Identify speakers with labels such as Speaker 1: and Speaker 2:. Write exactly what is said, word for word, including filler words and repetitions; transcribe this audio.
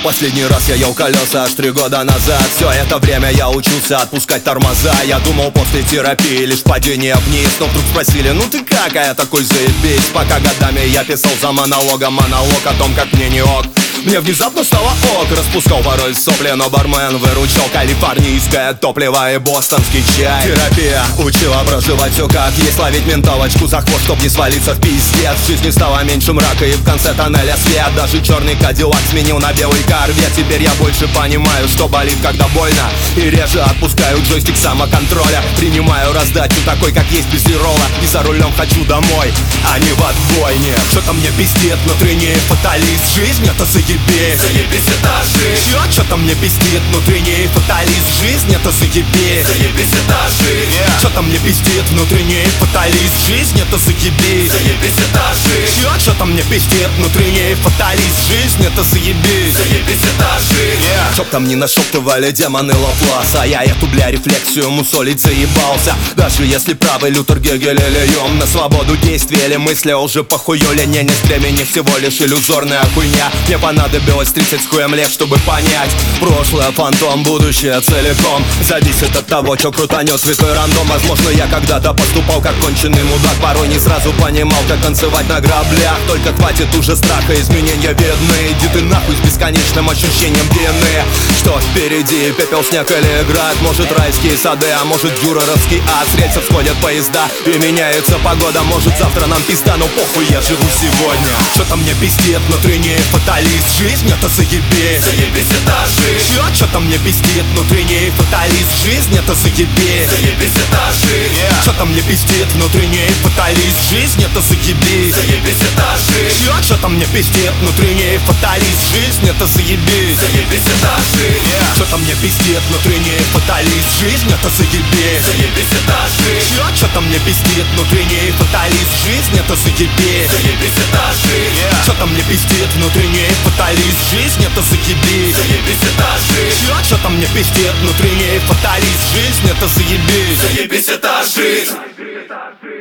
Speaker 1: Последний раз я ел колеса аж три года назад. Все это время я учился отпускать тормоза. Я думал, после терапии лишь падение вниз. Но вдруг спросили: ну ты как? А я такой: заебись. Пока годами я писал за монологом монолог о том, как мне не ок. Мне внезапно стало ок. Распускал порой сопли, но бармен выручал калифорнийское топливо и бостонский чай. Терапия учила проживать все как есть, ловить менталочку за хвост, чтоб не свалиться в пиздец. В жизни стало меньше мрака и в конце тоннеля свет. Даже черный кадиллак сменил на белый корвет. Теперь я больше понимаю, что болит, когда больно, и реже отпускаю джойстик самоконтроля. Принимаю раздачу такой, как есть, без зерола. И за рулем хочу домой, а не в отбойне. Что-то мне пиздит, внутренний фаталист. Жизнь это заебись.
Speaker 2: Заебись, это жизнь.
Speaker 1: Чё, что-то мне пиздит, внутренний фаталист. Жизнь это заебись.
Speaker 2: Заебись, это жизнь.
Speaker 1: yeah. Что-то мне пиздит, внутренний фаталист. Жизнь это заебись.
Speaker 2: Заебись, это жизнь.
Speaker 1: Чё, что-то мне пиздит, внутренний фаталист. Жизнь это заебись.
Speaker 2: Заебись, это жизнь.
Speaker 1: yeah. Чтоб там не нашептывали демоны Лапласа, я эту, бля, рефлексию мусолить заебался. Даже если правый Лютер Гегель или Юм, на свободу действия или мысли уже похуёли. Не, нет времени, всего лишь иллюзорная хуйня. Мне понадобилось тридцать с хуем лет, чтобы понять: прошлое фантом, будущее целиком зависит от того, чё крутанет святой рандом. Возможно, я когда-то поступал как конченый мудак, порой не сразу понимал, как танцевать на граблях. Только хватит уже страха, изменения видны. Иди ты нахуй с бесконечным ощущением длины. Что впереди, пепел, снег или играет? Может райские сады, а может дюреровский ад. С рельсов сходят поезда и меняется погода. Может завтра нам пизда, но похуй, я живу сегодня. Что-то мне пиздит, внутренний фаталист. Жизнь это заебись.
Speaker 2: Заебись, это жизнь.
Speaker 1: Чё, что-то мне пиздит, внутренний фаталист. Жизнь это заебись.
Speaker 2: Заебись, это жизнь.
Speaker 1: yeah. Что-то мне пиздит, внутренний фаталист. Жизнь это заебись.
Speaker 2: Заебись, это жизнь.
Speaker 1: Чё, что-то мне пиздит, внутренний фаталист. Жизнь это заебись.
Speaker 2: Заебись, это жизнь.
Speaker 1: yeah. Что-то мне пиздит, внутренний фаталист. Жизнь это заебись.
Speaker 2: Заебись, это жизнь.
Speaker 1: Чё, что-то мне пиздит, внутренний фаталист. Жизнь это заебись.
Speaker 2: Заебись, это жизнь.
Speaker 1: yeah. Что-то мне пиздит, внутренний фаталист. Жизнь это заебись.
Speaker 2: Заебись, это жизнь.
Speaker 1: Чё, что-то мне пиздит, внутренний фаталист. Жизнь это заебись.
Speaker 2: Заебись, это жизнь.